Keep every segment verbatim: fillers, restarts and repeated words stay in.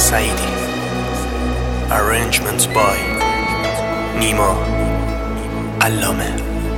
سعیدی. Arrangements by نیما علامه.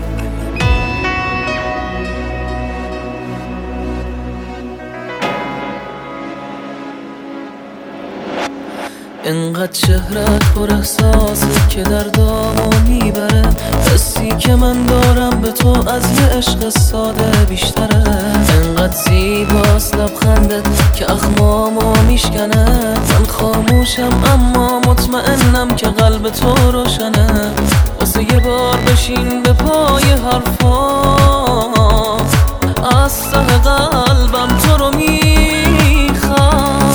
انقدر چهرت پر احساسه که دردامو میبره، حسی که من دارم به تو از یه عشق ساده بیشتره. انقدر زیباست لبخندت که اخمامو میشکنه، من خاموشم اما مطمئنم که قلب تو روشنه. واسه یه بار بشین به پای حرفام، از ته قلبم تو رو میخوام.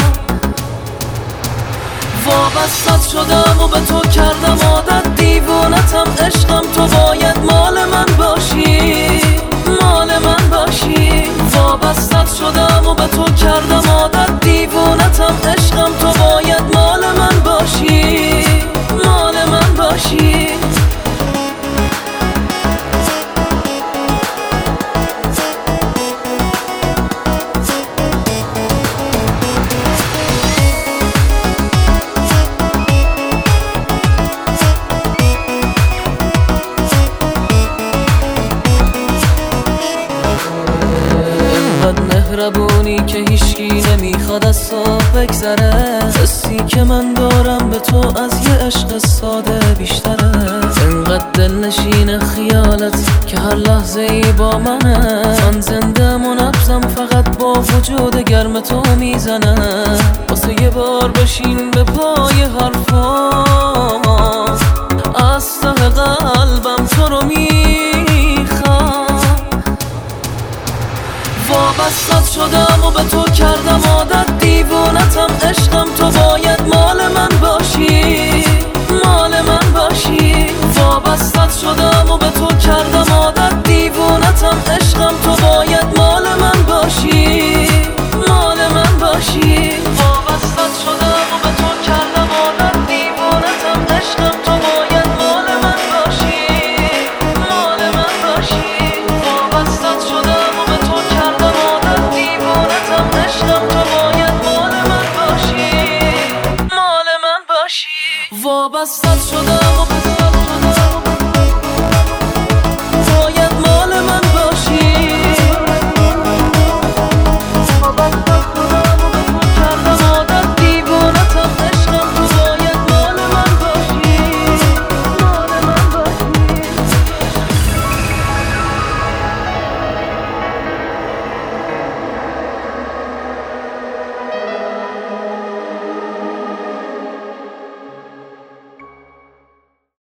وابستت شدم و به تو کردم عادت، دیوونتم عشقم، تو باید مال من باشی، مال من باشی. وابستت شدم و به تو کردم عادت، دیوونتم عشقم، تو باید مال من باشی، مال من باشی. مهربونی که هیچکی نمیخواد از تو بگذره، حسی که من دارم به تو از یه عشق ساده بیشتره. انقدر دلنشین خیالت که هر لحظه ای با منه، من زنده و نبضم فقط با وجود گرم تو میزنه. واسه یه بار بشین به پای حرفام، از ته قلبم تو رو میخوام. وابستت شدم و به تو کردم عادت، دیوونتم عشقم، تو باید مال من باشی، مال من باشی. وابستت شدم